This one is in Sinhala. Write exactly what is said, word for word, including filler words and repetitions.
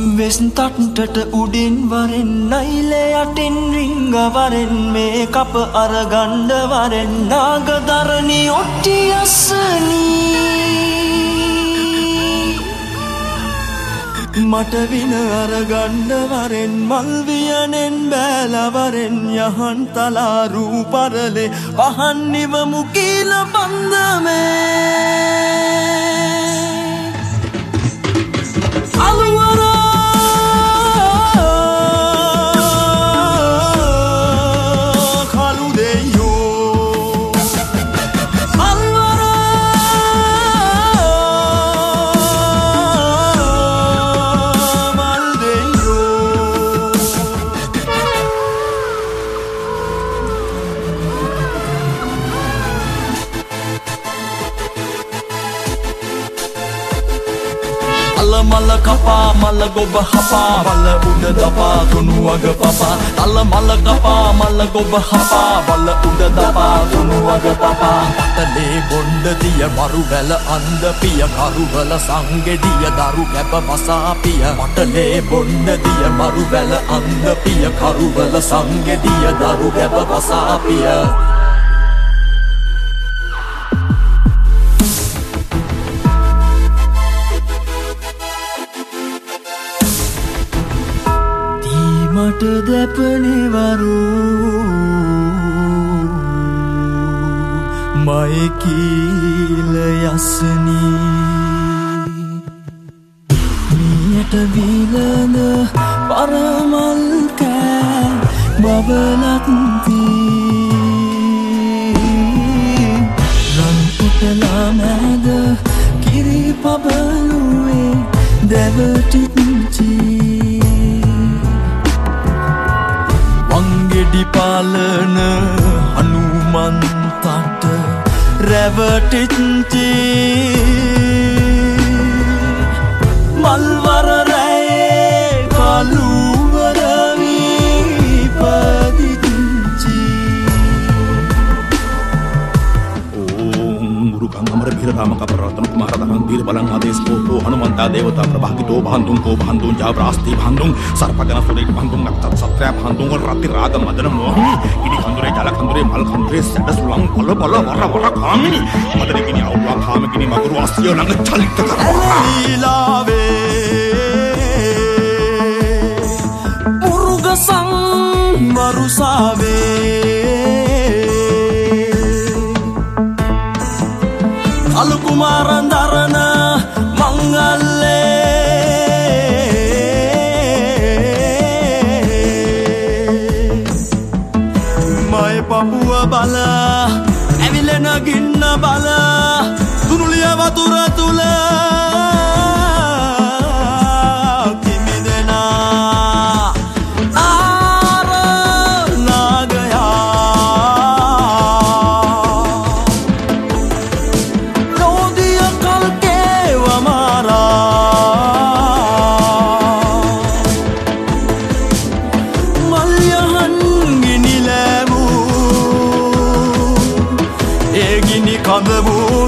වෙස්තට්ටට උඩින් වරෙන් නයිලේ යටින් රිංග වරෙන් මේ කප අරගණ්ඩ වරෙන් නාගදරණි ඔට්ටි අස්සනී මට වින අරගණ්ඩ වරෙන් මල්වියනෙන් බෑලවරෙන් යහන් තලාරූ පරලේ පහන් නිවමු කීල බන්දමේ අලුවරා මල කපා මල ගොබ හපා වල උඩ දපා තුනු වග පපා තල මල කපා මල ගොබ හපා වල උඩ දපා තුනු වග පපා පතලේ බොණ්ඩ දිය මරු වැල අන්ද පිය කරුවල සංගෙඩිය දරු කැප පසා පිය පතලේ බොණ්ඩ දිය මරු වැල අන්ද පිය කරුවල සංගෙඩිය දරු කැප පසා පිය මට දැපනෙවරු මයකීල යස්සනී මියට විලඳ පරමල් කෑ බබලත්තිී රන්පුටලා මැද කිරි පබලුවේ දැවටිච්චී ගෙඩිපාලන හනුමන්තට රැවටිච්චි මල්වර රැයේ කළුවරවී පදිච්චි ඕම් මුරුකංගමර බිරදාම කපරතන කුමාරදහන් බීර බලං ආදේශ කෝපෝ හනුමන්තා දේවතා ප්‍රභාගිතෝ බහන්දුන් කෝ බහන්දුන් ජා ප්‍රාස්ති බහන්දුන් සර්පගන සුරේක බහන්දුන් අත්තත් සත්‍රය බහන්දුන් වල රති රාග මදන මොහි ඉදි කඳුරේ ජල කඳුරේ මල් කඳුරේ සැඩ සුලං පොල පොල වර වර කාමිනි මදන කිනි අවුවා කාමකිනි මගුරු අස්සිය ළඟ චලිත කරවා ලීලාවේ මුරුගසං මරුසාවේ අලු කුමාරන් දරන මංගල්ලේ මය පපුව බල ඇවිලෙන ගින්න බල තුනුලිය වතුර තුල කඳවූ